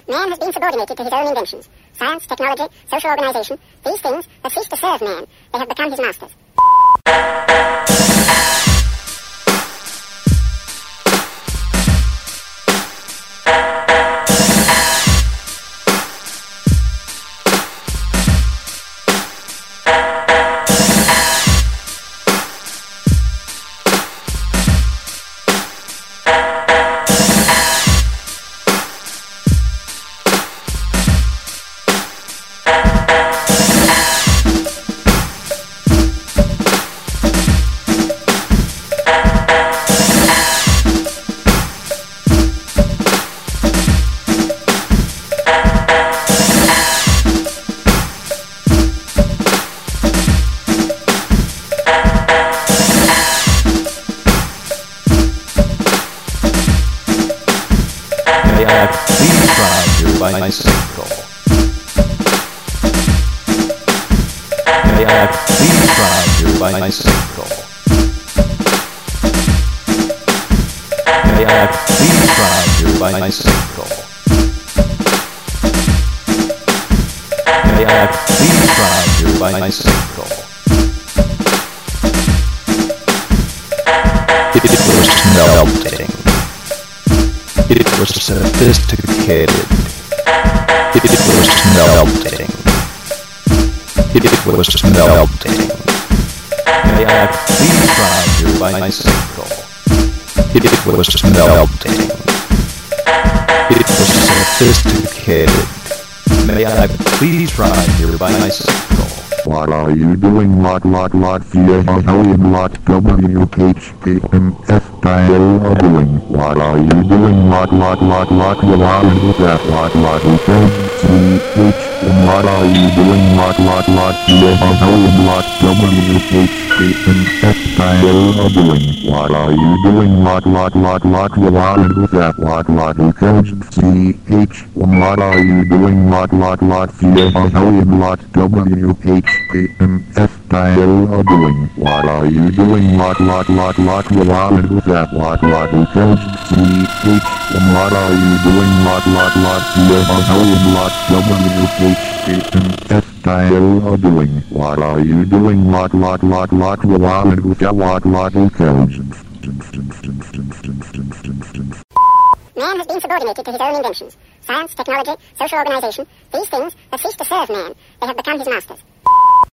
Man has been subordinated to his own inventions. Science, technology, social organization, these things that cease to serve man. They have become his masters. Please ride your bicycle. May I please ride your bicycle? May I please ride your bicycle? May I please ride your bicycle? It was melting. It was sophisticated. It was melting. It was melting. May I please ride your bicycle? It was melting. It was sophisticated. May I please ride your bicycle? What are you doing? Lot via WHPMF style doing? What are you doing? Lot you are with that CH. What are you doing? Lot via WHPMF style doing? What are you doing? Lot you are with that CH. What are you doing? Lot via WHPMF style doing? What are you doing? Lot you are with that CH. What are you doing? Lot WHPMF style doing? What are you doing? Lot you are with that intelligence. Man has been subordinated to his own inventions. Science, technology, social organization, these things that cease to serve man. They have become his masters.